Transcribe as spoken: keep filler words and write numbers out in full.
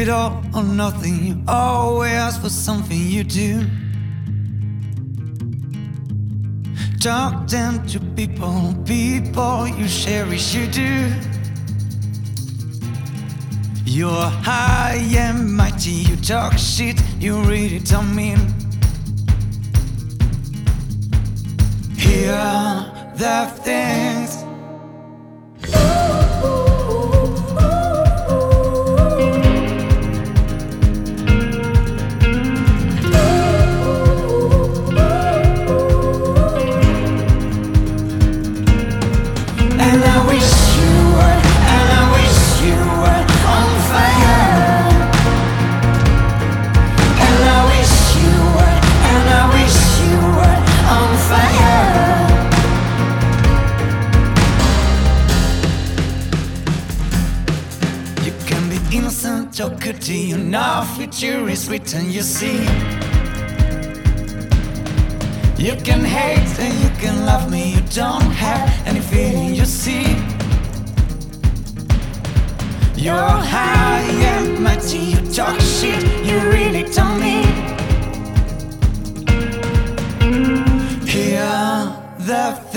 it all or nothing. You always ask for something you do. Talk down to people, people you cherish, you do. You're high and mighty, you talk shit, you really don't mean. Here are the things. And I wish you were, and I wish you were on fire. And I wish you were, and I wish you were on fire. You can be innocent or guilty, you know future is written, you see. You can hate and you can love me, you don't have any feeling, you see. You're high and mighty, you talk shit, you really don't mean. Here are the